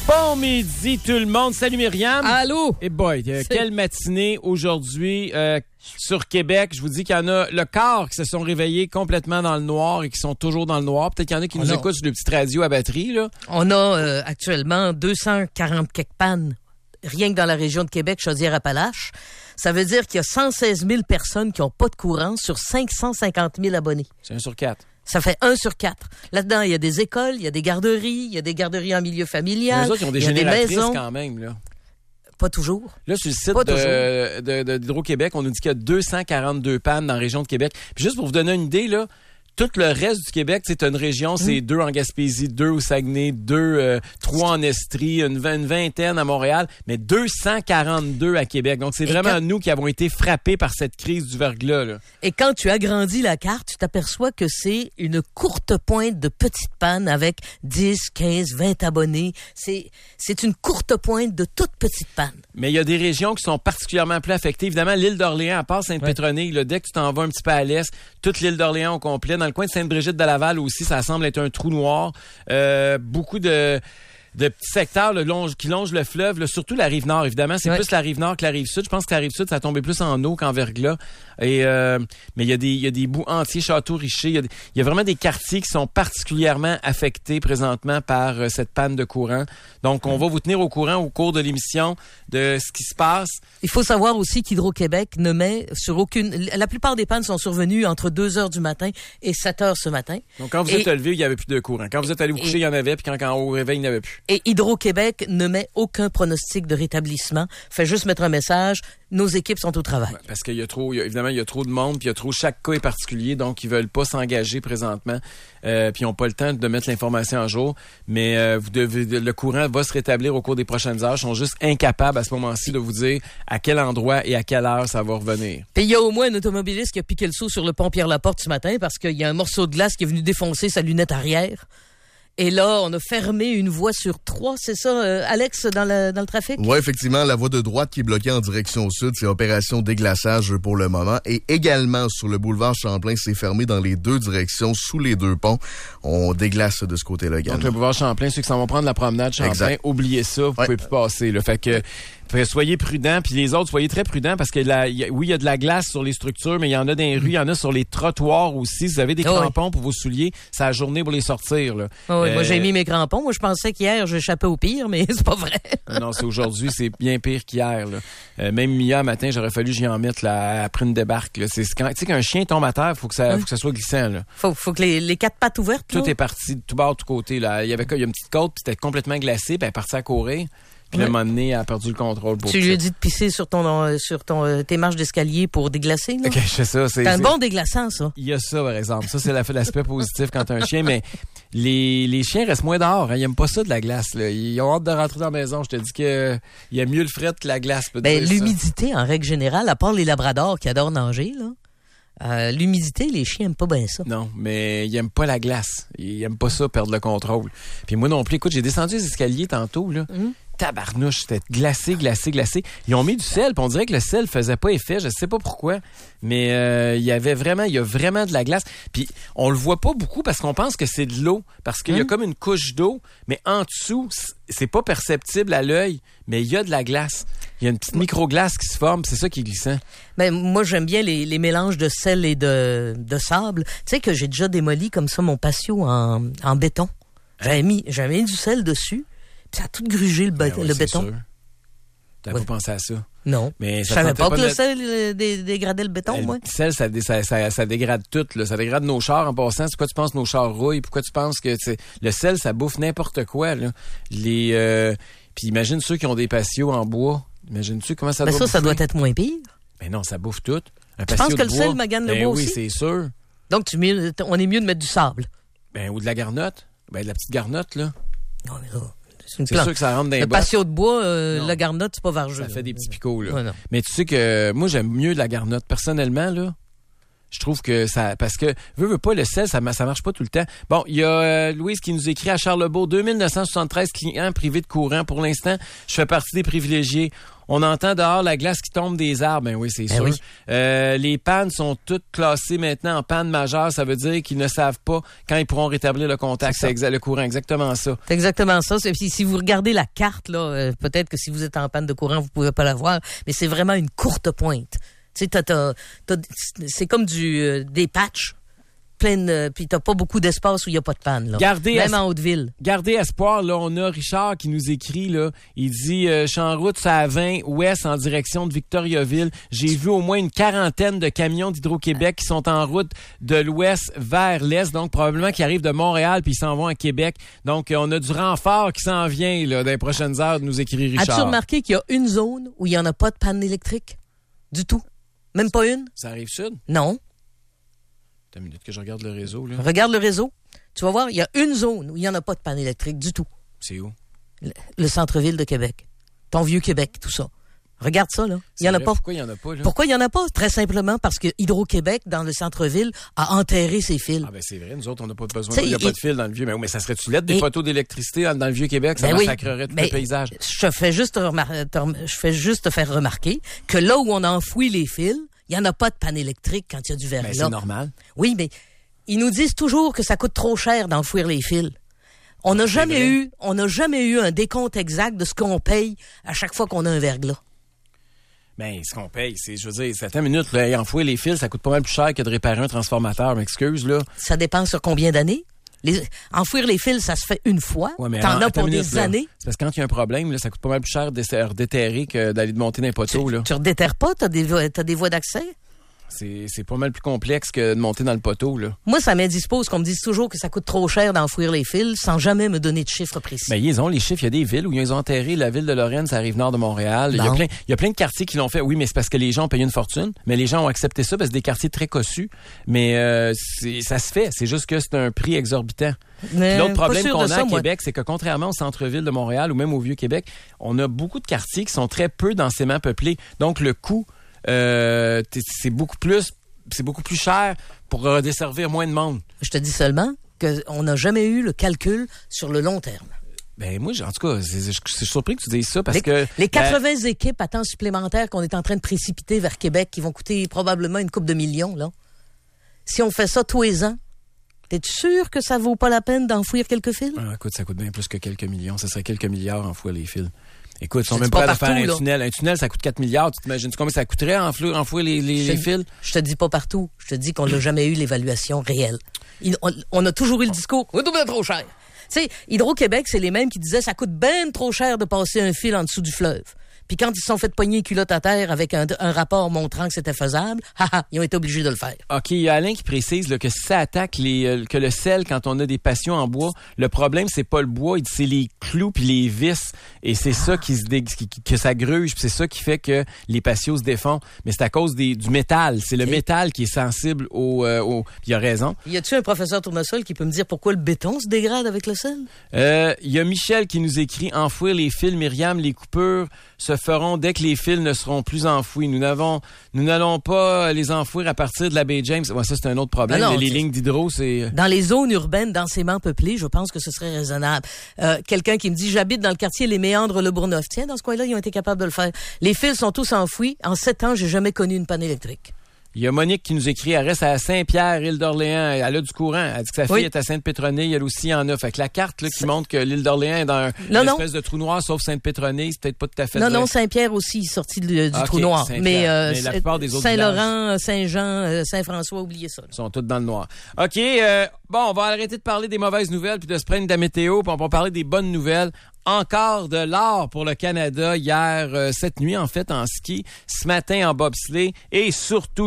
Bon midi tout le monde. Salut Myriam. Allô? Et boy, quelle matinée aujourd'hui sur Québec. Je vous dis qu'il y en a le quart qui se sont réveillés complètement dans le noir et qui sont toujours dans le noir. Peut-être qu'il y en a qui nous écoutent sur des petites radios à batterie, là. On a actuellement 240 quelques pannes, rien que dans la région de Québec, Chaudière-Appalaches. Ça veut dire qu'il y a 116 000 personnes qui n'ont pas de courant sur 550 000 abonnés. C'est 1 sur 4. Ça fait 1 sur 4. Là-dedans, il y a des écoles, il y a des garderies, il y a des garderies en milieu familial. Les autres, ils ont des génératrices quand même, là. Pas toujours. Là, sur le site d'Hydro-Québec, on nous dit qu'il y a 242 pannes dans la région de Québec. Puis juste pour vous donner une idée, là, tout le reste du Québec, c'est une région, c'est 2 en Gaspésie, 2 au Saguenay, 3 en Estrie, une vingtaine à Montréal, mais 242 à Québec. Donc, c'est vraiment nous qui avons été frappés par cette crise du verglas, là. Et quand tu agrandis la carte, tu t'aperçois que c'est une courte pointe de petites pannes avec 10, 15, 20 abonnés. C'est une courte pointe de toutes petites pannes. Mais il y a des régions qui sont particulièrement plus affectées. Évidemment, l'île d'Orléans, à part Sainte-Pétronille, là, dès que tu t'en vas un petit peu à l'est, toute l'île d'Orléans au complet. Dans le coin de Sainte-Brigitte-de-Laval aussi, ça semble être un trou noir. Beaucoup de petits secteurs là, qui longent le fleuve, là, surtout la Rive-Nord, évidemment. C'est plus la Rive-Nord que la Rive-Sud. Je pense que la Rive-Sud, ça a tombé plus en eau qu'en verglas. Mais il y a des bouts entiers, Château-Richer. Il y a vraiment des quartiers qui sont particulièrement affectés présentement par cette panne de courant. Donc, on va vous tenir au courant au cours de l'émission de ce qui se passe. Il faut savoir aussi qu'Hydro-Québec ne met sur aucune... La plupart des pannes sont survenues entre 2 heures du matin et 7 heures ce matin. Donc, quand vous êtes levé, il n'y avait plus de courant. Quand vous êtes allé vous coucher, il y en avait, puis quand au réveil, il n'y en avait plus. Et Hydro-Québec ne met aucun pronostic de rétablissement. Fait juste mettre un message. Nos équipes sont au travail. Parce qu'il y a trop, évidemment, il y a trop de monde, puis chaque cas est particulier, donc ils veulent pas s'engager présentement, puis ils n'ont pas le temps de mettre l'information en jour. Mais le courant va se rétablir au cours des prochaines heures. Ils sont juste incapables à ce moment-ci de vous dire à quel endroit et à quelle heure ça va revenir. Puis il y a au moins un automobiliste qui a piqué le saut sur le pont Pierre-Laporte ce matin parce qu'il y a un morceau de glace qui est venu défoncer sa lunette arrière. Et là, on a fermé une voie sur 3, c'est ça, Alex, dans le trafic? Oui, effectivement, la voie de droite qui est bloquée en direction sud, c'est opération déglaçage pour le moment. Et également, sur le boulevard Champlain, c'est fermé dans les 2 directions, sous les 2 ponts. On déglace de ce côté-là également. Donc, le boulevard Champlain, ceux qui s'en vont prendre la promenade Champlain, oubliez ça, vous pouvez plus passer, là. Fait que... soyez prudents, puis les autres, soyez très prudents parce que il y a de la glace sur les structures, mais il y en a dans les rues, il y en a sur les trottoirs aussi. Si vous avez des crampons pour vos souliers, c'est la journée pour les sortir, là. Moi, j'ai mis mes crampons. Moi, je pensais qu'hier, j'échappais au pire, mais c'est pas vrai. Non, c'est aujourd'hui, c'est bien pire qu'hier, là. Même hier matin, j'aurais fallu que j'y en mette, là, après une débarque, là. Tu sais, qu'un chien tombe à terre, faut que ça soit glissant, là. Faut que les 4 pattes ouvertes, tout est parti de tout bord, de tout côté, là. Il y a une petite côte, puis c'était complètement glacé, puis elle est partie à courir. Puis à un moment donné, elle a perdu le contrôle. Tu lui as dit de pisser sur tes marches d'escalier pour déglacer, là? OK, je fais ça. C'est un bon déglaçant, ça. Il y a ça, par exemple. Ça, c'est l'aspect positif quand t'as un chien, mais les chiens restent moins dehors. Hein. Ils aiment pas ça de la glace, là. Ils ont hâte de rentrer dans la maison. Je te dis que il y a mieux le fret que la glace. L'humidité, en règle générale, à part les labradors qui adorent nager, là, l'humidité, les chiens aiment pas bien ça. Non, mais ils aiment pas la glace. Ils aiment pas ça, perdre le contrôle. Puis moi non plus. Écoute, j'ai descendu les escaliers tantôt, là. Tabarnouche, c'était glacé. Ils ont mis du sel, puis on dirait que le sel faisait pas effet, je sais pas pourquoi, mais il y a vraiment de la glace. Puis on le voit pas beaucoup parce qu'on pense que c'est de l'eau, parce qu'il y a comme une couche d'eau, mais en dessous, c'est pas perceptible à l'œil, mais il y a de la glace. Il y a une petite micro-glace qui se forme, c'est ça qui est glissant. Ben, moi, j'aime bien les mélanges de sel et de sable. Tu sais que j'ai déjà démoli comme ça mon patio en béton. J'avais mis du sel dessus. Ça a tout grugé le béton. T'avais pas pensé à ça? Non. Mais je savais pas que le sel dégradait le béton, moi. Le sel, ça dégrade tout, là. Ça dégrade nos chars en passant. Pourquoi tu penses que nos chars rouillent? Pourquoi tu penses que le sel, ça bouffe n'importe quoi, là. Puis imagine ceux qui ont des patios en bois. Imagine-tu comment ça doit bouffer? Ça doit être moins pire. Mais non, ça bouffe tout. Tu penses que le sel magane le bois aussi? Oui, c'est sûr. Donc, on est mieux de mettre du sable. Ou de la garnotte. De la petite garnotte, là. Non, mais là... C'est sûr que ça rentre dans les bottes. Le patio de bois, la garnotte, c'est pas vargeux. Ça fait des petits picots, là. Ouais, mais tu sais que moi, j'aime mieux de la garnotte. Personnellement, là, je trouve que ça... Parce que, veux pas, le sel, ça marche pas tout le temps. Bon, il y a Louise qui nous écrit à Charlebourg, 2973 clients privés de courant. Pour l'instant, je fais partie des privilégiés. On entend dehors la glace qui tombe des arbres. Ben oui, c'est sûr. Oui. Les pannes sont toutes classées maintenant en panne majeure. Ça veut dire qu'ils ne savent pas quand ils pourront rétablir le contact. C'est le courant, exactement ça. C'est exactement ça. Si vous regardez la carte, là, peut-être que si vous êtes en panne de courant, vous pouvez pas la voir, mais c'est vraiment une courte pointe. Tu sais, c'est comme des patchs. Puis t'as pas beaucoup d'espace où il y a pas de panne, là. Même en Haute-Ville. Gardez espoir, là. On a Richard qui nous écrit, là. Il dit, je suis en route, ça à 20 ouest en direction de Victoriaville. J'ai vu au moins une quarantaine de camions d'Hydro-Québec qui sont en route de l'ouest vers l'est. Donc, probablement qu'ils arrivent de Montréal puis ils s'en vont à Québec. Donc, on a du renfort qui s'en vient, là, dans les prochaines heures, de nous écrire Richard. As-tu remarqué qu'il y a une zone où il y en a pas de panne électrique? Du tout. Même pas une? Ça arrive sud? Non. Attends une minute que je regarde le réseau, là. Regarde le réseau. Tu vas voir, il y a une zone où il n'y en a pas de panne électrique du tout. C'est où? Le centre-ville de Québec. Ton vieux Québec, tout ça. Regarde ça, là. Il n'y en a pas. Pourquoi il n'y en a pas, là? Pourquoi il n'y en a pas? Très simplement parce que Hydro-Québec, dans le centre-ville, a enterré ses fils. Ah, ben, c'est vrai. Nous autres, on n'a pas besoin. Il n'y a pas de fil dans le vieux. Mais ça serait-tu lettre des poteaux d'électricité dans le vieux Québec? Ça massacrerait tout le paysage. Je fais juste te faire remarquer que là où on enfouit les fils, il n'y en a pas de panne électrique quand il y a du verglas. Ben, c'est normal. Oui, mais ils nous disent toujours que ça coûte trop cher d'enfouir les fils. On n'a jamais eu un décompte exact de ce qu'on paye à chaque fois qu'on a un verglas. Ben, ce qu'on paye, je veux dire, certaines minutes, là, enfouir les fils, ça coûte pas mal plus cher que de réparer un transformateur, m'excuse, là. Ça dépend sur combien d'années. Enfouir les fils, ça se fait une fois. Ouais, t'en as pour des années. C'est parce que quand il y a un problème, là, ça coûte pas mal plus cher de redéterrer que d'aller monter dans les poteaux, là. Tu redéterres pas? T'as des voies d'accès? C'est pas mal plus complexe que de monter dans le poteau, là. Moi, ça m'indispose qu'on me dise toujours que ça coûte trop cher d'enfouir les fils sans jamais me donner de chiffres précis. Ben, ils ont les chiffres. Il y a des villes où ils ont enterré la ville de Lorraine, ça arrive nord de Montréal. Il y a plein de quartiers qui l'ont fait. Oui, mais c'est parce que les gens ont payé une fortune. Mais les gens ont accepté ça parce que c'est des quartiers très cossus. Mais ça se fait. C'est juste que c'est un prix exorbitant. L'autre problème qu'on a à Québec, c'est que contrairement au centre-ville de Montréal ou même au Vieux-Québec, on a beaucoup de quartiers qui sont très peu densément peuplés. Donc, le coût, c'est beaucoup plus cher pour desservir moins de monde. Je te dis seulement qu'on n'a jamais eu le calcul sur le long terme. Ben moi, en tout cas, je suis surpris que tu dises ça parce que... Les 80 équipes à temps supplémentaire qu'on est en train de précipiter vers Québec qui vont coûter probablement une couple de millions, là. Si on fait ça tous les ans, t'es-tu sûr que ça vaut pas la peine d'enfouir quelques fils? Ah, écoute, ça coûte bien plus que quelques millions. Ça serait quelques milliards enfouir les fils. Écoute, ils sont même prêts à faire un tunnel. Un tunnel, ça coûte 4 milliards. Tu t'imagines combien ça coûterait enfouir les fils? Je te dis pas partout. Je te dis qu'on n'a jamais eu l'évaluation réelle. On a toujours eu le discours. C'est bien trop cher. Tu sais, Hydro-Québec, c'est les mêmes qui disaient ça coûte bien trop cher de passer un fil en dessous du fleuve. Puis quand ils se sont fait pogner les culottes à terre avec un rapport montrant que c'était faisable, ils ont été obligés de le faire. OK, il y a Alain qui précise là, que si ça attaque que le sel quand on a des patios en bois, le problème, c'est pas le bois, c'est les clous puis les vis. Et c'est ça que ça gruge, puis c'est ça qui fait que les patios se défont. Mais c'est à cause du métal. C'est le métal qui est sensible au... Il a raison. Y a-tu un professeur tournesol qui peut me dire pourquoi le béton se dégrade avec le sel? Il y a Michel qui nous écrit « Enfouir les fils, Myriam, les coupures se feront dès que les fils ne seront plus enfouis. Nous n'allons pas les enfouir à partir de la baie James. » Ouais, ça, c'est un autre problème. Non, les lignes d'hydro, c'est... Dans les zones urbaines densément peuplées, je pense que ce serait raisonnable. Quelqu'un qui me dit « J'habite dans le quartier Les Méandres, Le Bourgneuf. » Tiens, dans ce coin-là, ils ont été capables de le faire. Les fils sont tous enfouis. En 7 ans, j'ai jamais connu une panne électrique. Il y a Monique qui nous écrit, elle reste à Saint-Pierre, île d'Orléans. Elle a du courant. Elle dit que sa fille est à Sainte-Pétronille. Elle aussi en a. Fait que la carte là, qui montre que l'île d'Orléans est dans une espèce de trou noir, sauf Sainte-Pétronille, c'est peut-être pas tout à fait vrai. Non, Saint-Pierre aussi est sorti du trou noir. Mais la plupart des autres Saint-Laurent, Saint-Jean, Saint-François, oubliez ça. Ils sont tous dans le noir. OK, on va arrêter de parler des mauvaises nouvelles puis de se prendre de la météo, puis on va parler des bonnes nouvelles. Encore de l'or pour le Canada hier, cette nuit en fait en ski, ce matin en bobsleigh et surtout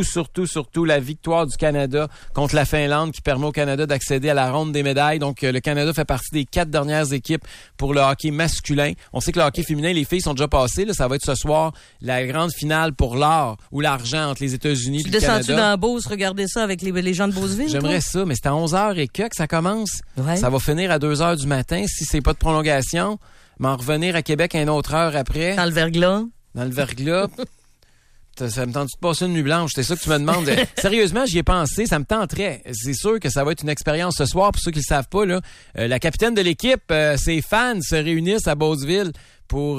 la victoire du Canada contre la Finlande qui permet au Canada d'accéder à la ronde des médailles. Donc le Canada fait partie des 4 dernières équipes pour le hockey masculin. On sait que le hockey féminin, les filles sont déjà passées. Là, ça va être ce soir la grande finale pour l'or ou l'argent entre les États-Unis et le Canada. Tu descends-tu dans la Beauce, regarder ça avec les gens de Beauceville? J'aimerais ça, mais c'est à 11h et que ça commence. Ouais. Ça va finir à 2h du matin si c'est pas de prolongation. M'en revenir à Québec à une autre heure après. Dans le verglas. Ça me tente de passer une nuit blanche? C'est ça que tu me demandes. Sérieusement, j'y ai pensé. Ça me tenterait. C'est sûr que ça va être une expérience ce soir. Pour ceux qui le savent pas, là, la capitaine de l'équipe, ses fans se réunissent à Beauceville pour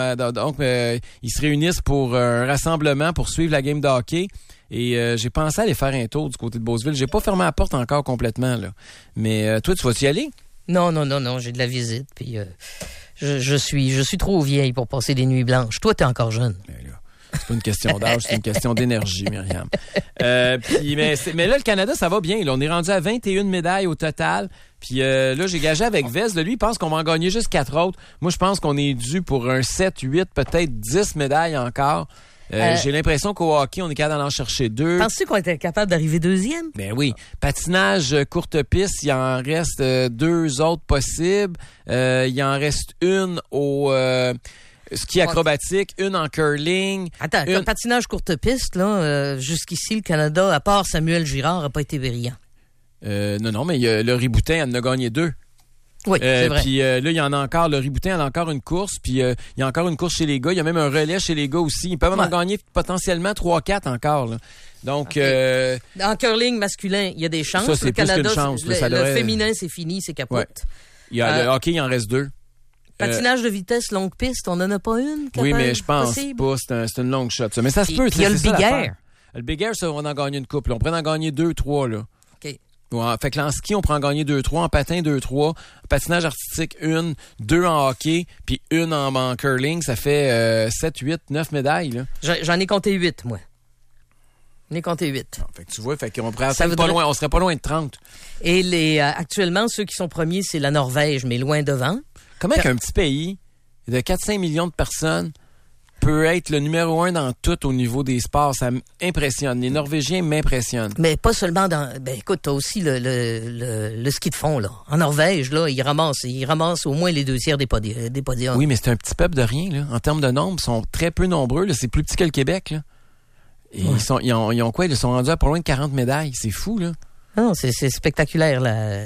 ils se réunissent pour un rassemblement pour suivre la game de hockey. Et j'ai pensé aller faire un tour du côté de Beauceville. J'ai pas fermé la porte encore complètement, là. Mais toi, tu vas-y aller? Non, j'ai de la visite. Puis je suis trop vieille pour passer des nuits blanches. Toi, t'es encore jeune. C'est pas une question d'âge, c'est une question d'énergie, Myriam. Mais là, le Canada, ça va bien. Là, on est rendu à 21 médailles au total. Puis là, j'ai gagé avec Vez. Lui, il pense qu'on va en gagner juste 4 autres. Moi, je pense qu'on est dû pour un 7, 8, peut-être 10 médailles encore. J'ai l'impression qu'au hockey, on est capable d'en chercher 2. Penses-tu qu'on était capable d'arriver deuxième? Ben oui. Patinage, courte piste, il en reste 2 autres possibles. Il en reste une au ski acrobatique, une en curling. Attends, le patinage courte piste, là, jusqu'ici, le Canada, à part Samuel Girard, n'a pas été brillant. Non, mais le Riboutin en a gagné 2. Oui, c'est vrai. Puis là, il y en a encore, le Riboutin en a encore une course, puis il y a encore une course chez les gars. Il y a même un relais chez les gars aussi. Ils peuvent en gagner potentiellement 3-4 encore, là. Donc, en curling masculin, il y a des chances. Ça, c'est le plus Canada, qu'une chance. Le féminin, c'est fini, c'est capote. Ouais. Le hockey, il en reste 2. Patinage de vitesse longue piste, on n'en a pas une? Oui, mais je pense pas. C'est une longue shot, ça. Mais ça se peut. Puis il y a le Big Air. Le Big Air, ça, on en gagne une couple. On pourrait en gagner 2, 3, là. OK. Ouais, fait que là, en ski, on prend en gagner 2, 3. En patin, 2, 3. En patinage artistique, 1. 2 en hockey, puis 1 en curling. Ça fait 7, 8, 9 médailles, là. J'en ai compté 8, moi. J'en ai compté 8. Fait que tu vois, fait qu'on pourrait pas loin. On serait pas loin de 30. Et actuellement, ceux qui sont premiers, c'est la Norvège, mais loin devant. Comment qu'un petit pays de 4-5 millions de personnes peut être le numéro 1 dans tout au niveau des sports? Ça m'impressionne. Les Norvégiens m'impressionnent. Mais pas seulement dans... Ben écoute, t'as aussi le ski de fond, là. En Norvège, là, ils ramassent au moins les 2 tiers des podiums. Oui, mais c'est un petit peuple de rien, là. En termes de nombre, ils sont très peu nombreux, là. C'est plus petit que le Québec, là. Et ils ont quoi? Ils sont rendus à pas loin de 40 médailles. C'est fou, là. Non, c'est spectaculaire,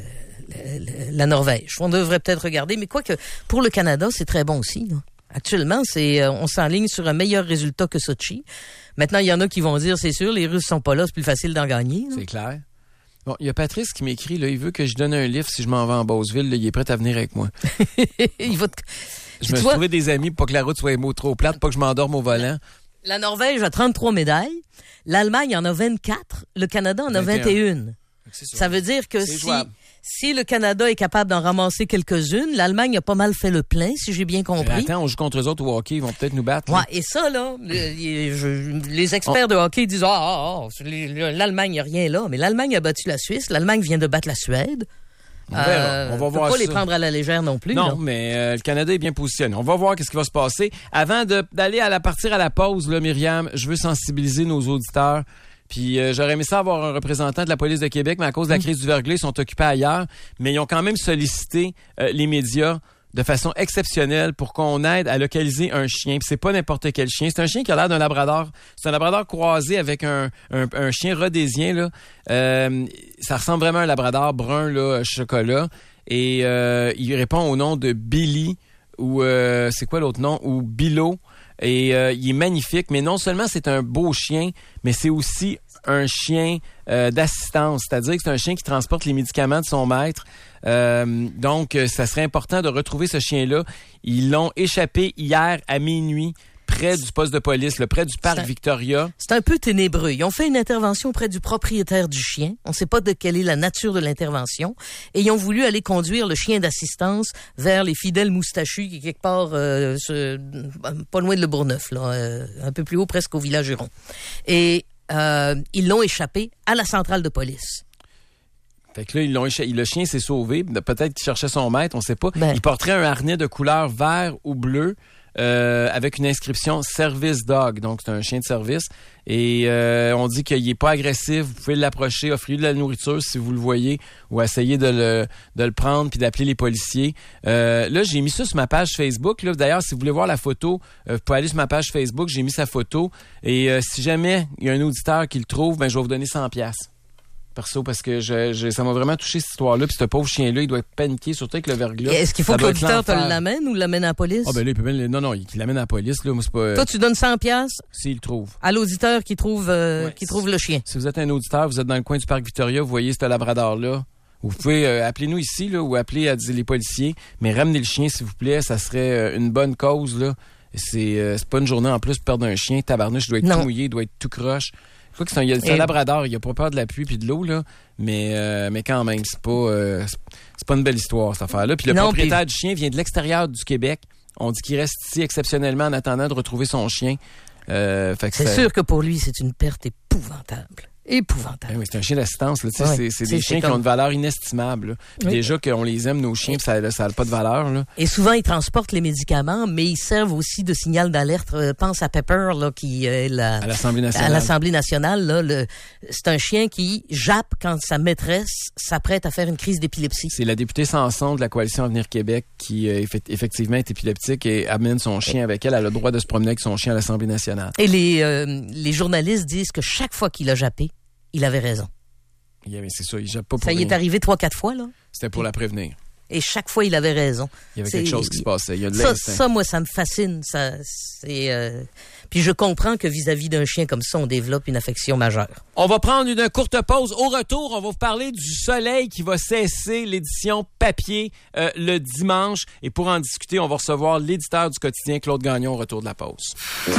la Norvège. On devrait peut-être regarder, mais quoique, pour le Canada, c'est très bon aussi, là. Actuellement, on s'enligne sur un meilleur résultat que Sochi. Maintenant, il y en a qui vont dire, c'est sûr, les Russes sont pas là, c'est plus facile d'en gagner, là. C'est clair. Bon, il y a Patrice qui m'écrit, là, il veut que je donne un livre si je m'en vais en Beauceville, là, il est prêt à venir avec moi. Je me suis trouvé des amis pour pas que la route soit trop plate, pas que je m'endorme au volant. La Norvège a 33 médailles, l'Allemagne en a 24, le Canada en a 21. Ça veut dire que si le Canada est capable d'en ramasser quelques-unes, l'Allemagne a pas mal fait le plein, si j'ai bien compris. Attends, on joue contre eux autres au hockey, ils vont peut-être nous battre. Ouais, et ça, là, les experts de hockey disent l'Allemagne, il n'y a rien là. Mais l'Allemagne a battu la Suisse, l'Allemagne vient de battre la Suède. On va voir pas ça. Les prendre à la légère non plus. Non, là. mais le Canada est bien positionné. On va voir qu'est-ce qui va se passer. Avant d'aller partir à la pause, là, Myriam, je veux sensibiliser nos auditeurs. Puis j'aurais aimé ça avoir un représentant de la police de Québec, mais à cause de la crise du verglas, ils sont occupés ailleurs. Mais ils ont quand même sollicité les médias de façon exceptionnelle pour qu'on aide à localiser un chien. Puis c'est pas n'importe quel chien. C'est un chien qui a l'air d'un labrador. C'est un labrador croisé avec un chien rhodésien, là. Ça ressemble vraiment à un labrador brun, là, chocolat. Et il répond au nom de Billy ou c'est quoi l'autre nom? Ou Bilo. Et il est magnifique, mais non seulement c'est un beau chien, mais c'est aussi un chien d'assistance, c'est-à-dire que c'est un chien qui transporte les médicaments de son maître. Donc, ça serait important de retrouver ce chien-là. Ils l'ont échappé hier à minuit près du poste de police, près du parc Victoria. C'est un peu ténébreux. Ils ont fait une intervention auprès du propriétaire du chien. On ne sait pas de quelle est la nature de l'intervention. Et ils ont voulu aller conduire le chien d'assistance vers les fidèles moustachus qui est quelque part pas loin de Le Bourgneuf, là, un peu plus haut, presque au village Huron. Et ils l'ont échappé à la centrale de police. Fait que là, le chien s'est sauvé. Peut-être qu'il cherchait son maître, on ne sait pas. Ben. Il porterait un harnais de couleur vert ou bleu. Avec une inscription Service Dog, donc c'est un chien de service. Et on dit qu'il est pas agressif, vous pouvez l'approcher, offrir de la nourriture si vous le voyez, ou essayer de le prendre puis d'appeler les policiers. Là, j'ai mis ça sur ma page Facebook. Là, d'ailleurs, si vous voulez voir la photo, vous pouvez aller sur ma page Facebook, j'ai mis sa photo. Et si jamais il y a un auditeur qui le trouve, ben je vais vous donner 100$. Perso, parce que ça m'a vraiment touché cette histoire-là. Puis ce pauvre chien-là, il doit être paniqué, surtout avec le verglas. Et est-ce qu'il faut que l'auditeur te l'amène ou l'amène à la police? Ah ben là, il peut même... Non, qu'il l'amène à la police. Là. Moi, c'est pas... Toi, tu donnes 100$ s'il le trouve. À l'auditeur qui trouve le chien. Si vous êtes un auditeur, vous êtes dans le coin du parc Victoria, vous voyez ce labrador-là, Vous pouvez appeler nous ici là, ou appeler les policiers, mais ramenez le chien, s'il vous plaît. Ça serait une bonne cause. Là. C'est pas une journée en plus pour perdre un chien. Tabarnouche, il doit être tout mouillé, il doit être tout croche. C'est un labrador, il a pas peur de la pluie puis de l'eau, là, mais quand même, c'est pas une belle histoire, cette affaire-là. Puis le propriétaire du chien vient de l'extérieur du Québec. On dit qu'il reste ici exceptionnellement en attendant de retrouver son chien. C'est sûr que pour lui, c'est une perte épouvantable. Épouvantable. Oui, c'est un chien d'assistance. Là, c'est des chiens qui ont une valeur inestimable. Puis déjà qu'on les aime, nos chiens, ça n'a pas de valeur. Là. Et souvent, ils transportent les médicaments, mais ils servent aussi de signal d'alerte. Pense à Pepper, là, qui est à l'Assemblée nationale. À l'Assemblée nationale, là, c'est un chien qui jappe quand sa maîtresse s'apprête à faire une crise d'épilepsie. C'est la députée Sanson de la Coalition Avenir Québec qui, effectivement, est épileptique et amène son chien avec elle. Elle a le droit de se promener avec son chien à l'Assemblée nationale. Et les journalistes disent que chaque fois qu'il a jappé, il avait raison. C'est ça, il jappe pas pour ça y rien. est arrivé 3-4 fois, là. C'était pour la prévenir. Et chaque fois, il avait raison. Il y avait quelque chose qui se passait. Il y a de ça, moi, ça me fascine. Puis je comprends que vis-à-vis d'un chien comme ça, on développe une affection majeure. On va prendre une courte pause. Au retour, on va vous parler du Soleil qui va cesser l'édition papier le dimanche. Et pour en discuter, on va recevoir l'éditeur du quotidien, Claude Gagnon, au retour de la pause.